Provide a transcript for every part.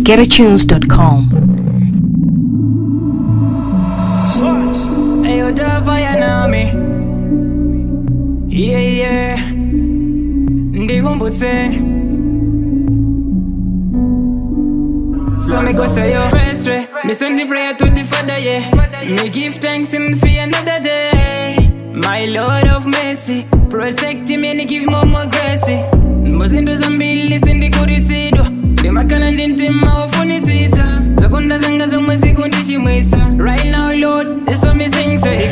www.getatunes.com. Hey, you fire now me. Yeah. Ndikumbutse. So me go say your first way. Me send the prayer to the Father, yeah. Me give thanks in for another day. My Lord of mercy, protect him and give him more grace. Muzindu zambi listen the kuritido. The makana dinti maofunitita. Zakunda zanga zomwe sikundi chimwisa. Right now Lord, this what me sing say.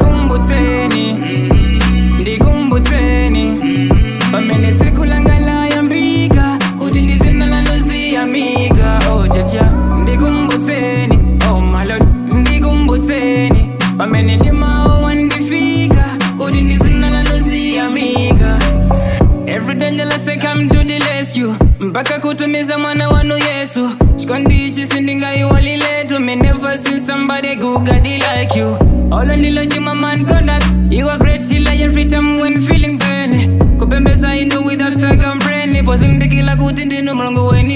Ndikumbuteni. Pamene tsikulangala yambika. Kuti ndizina lanuzi amiga. Oh jaja, ndikumbuteni. Oh my Lord, ndikumbuteni. Pamene ndimao wandifika. Kuti ndizina lanuzi amiga. Every danger I say come to the rescue. Mpaka kutumiza mwana wanu Yesu. Chikondi sindinga iwali letu. Me never seen somebody good like you. All on the lodge my man conduct. You are great healer every time when feeling pain. Kupembeza inu without a complaint. Posing the killer kuti ndinu mrongo weni.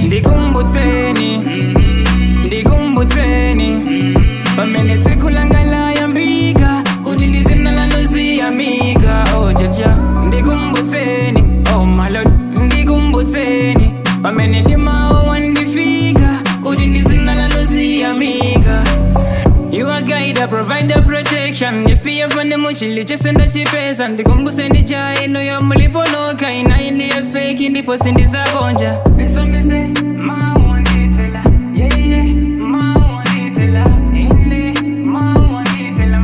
Ndikumbuteni. Pamene tsikulangala yambika. Kuti ndizina lanuzi amiga. Oh jaja, ndikumbuteni. Oh my Lord, ndikumbuteni. Pamene ndimao wandifika. Kuti ndizina lanuzi amiga. You are guide, provide the protection. If you find the muchili, just send the chipes. And the kumbuse ndi jai, no yo muliponoka. Ina indi ya fake, ndipo sindi za bonja. So me say, ma wanditela. Yeah. Ma wanditela. Inde, ma wanditela.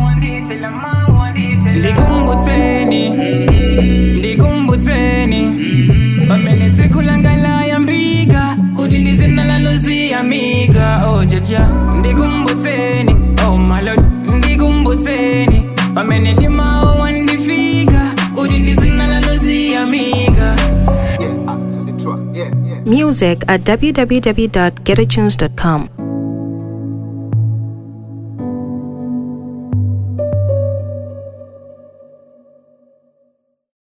Ndikumbuteni. Pamene tsikulangala yambika. Kuti ndizina lanuzi amiga. Oh jaja, ndikumbuteni. Oh my Lord, ndikumbuteni. Pamene ndimao wandifika. Kuti ndizina lanuzi amiga. Music at www.getatunes.com.